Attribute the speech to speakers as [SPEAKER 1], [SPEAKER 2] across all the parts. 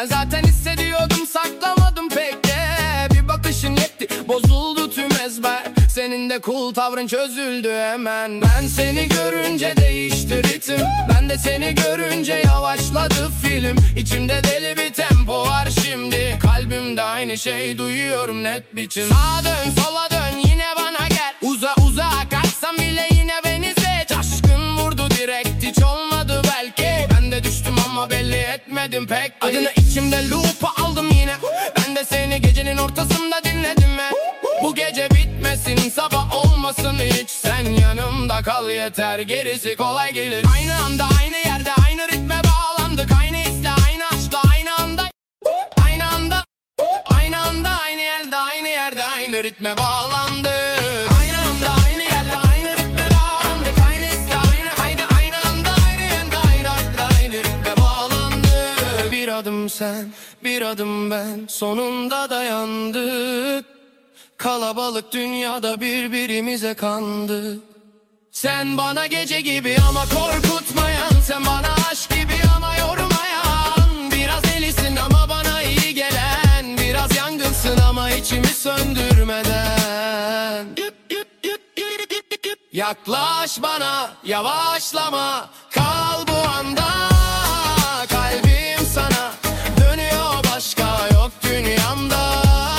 [SPEAKER 1] Ben zaten hissediyordum, saklamadım pek de. Bir bakışın yetti, bozuldu tüm ezber. Senin de cool tavrın çözüldü hemen. Ben seni görünce değişti ritim, ben de seni görünce yavaşladı film. İçimde deli bir tempo var şimdi, kalbimde aynı şey duyuyorum net biçim. Sağa dön sola dön yine bana gel, uzağa kaçsam bile yine beni seç. Aşkın vurdu direkt, hiç olmadı belki. Ben de düştüm ama belli etmedim pek. Adını içimde loop'a aldım yine, ben de seni gecenin ortasında dinledim mi? Bu gece bitmesin, sabah olmasın hiç. Sen yanımda kal yeter, gerisi kolay gelir. Aynı anda aynı yerde aynı ritme bağlandık. Aynı hisle aynı aşkla aynı anda. Aynı anda aynı anda aynı yerde aynı ritme bağlandık. Aynı anda aynı yerde aynı ritme bağlandık. Aynı hisle aynı anda aynı yerde aynı ritme bağlandık. Bir adım sen, bir adım ben, sonunda dayandık. Kalabalık dünyada birbirimize kandık. Sen bana gece gibi ama korkutmayan, sen bana aşk gibi ama yormayan. Biraz delisin ama bana iyi gelen, biraz yangınsın ama içimi söndürmeden. Yaklaş bana, yavaşlama, kal bu anda. Kalbim sana dönüyor, başka yok dünyamda.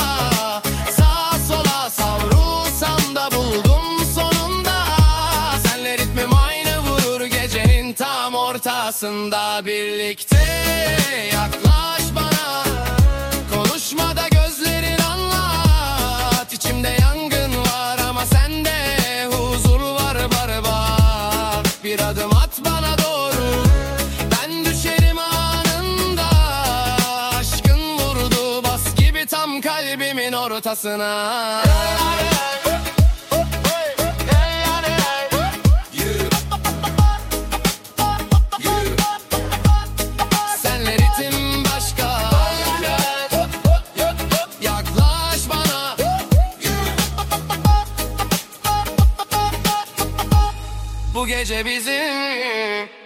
[SPEAKER 1] Ortasında birlikte yaklaş bana, konuşma da gözlerin anlat. İçimde yangın var ama sende huzur var berbat. Bir adım at bana doğru, ben düşerim anında. Aşkın vurdu bas gibi tam kalbimin ortasına. Bu gece bizim.